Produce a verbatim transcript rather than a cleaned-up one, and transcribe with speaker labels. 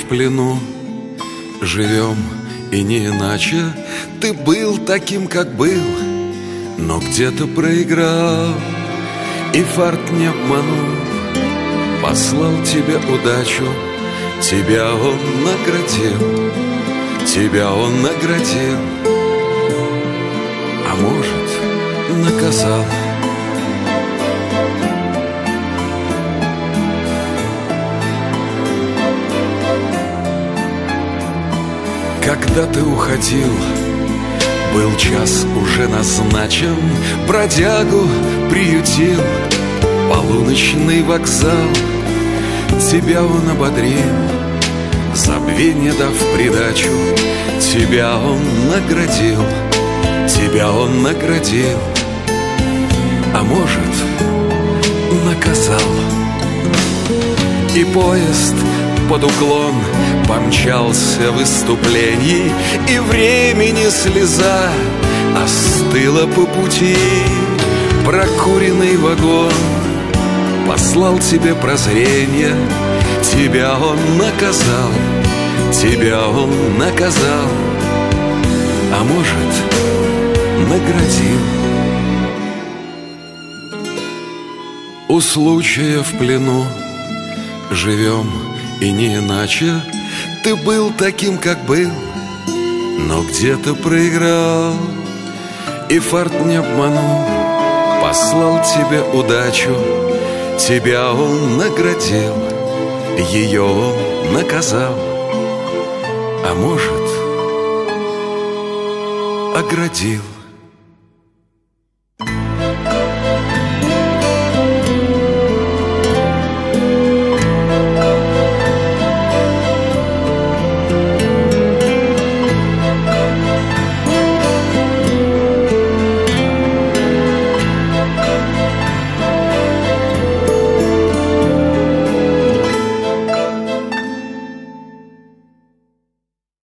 Speaker 1: плену, живем и не иначе. Ты был таким, как был, но где-то проиграл, и фарт не обманул, послал тебе удачу. Тебя он наградил, тебя он наградил, а может, наказал. Когда ты уходил, был час уже назначен, бродягу приютил полуночный вокзал. Тебя он ободрил, забвенье дав придачу. Тебя он наградил, тебя он наградил, а может, наказал. И поезд под уклон помчался в выступлении, и времени слеза остыла по пути. Прокуренный вагон послал тебе прозрение. Тебя он наказал, тебя он наказал, а может, наградил. У случая в плену живем и не иначе. Ты был таким, как был, но где-то проиграл, и фарт не обманул, послал тебе удачу. Тебя он наградил, ее он наказал, а может, оградил.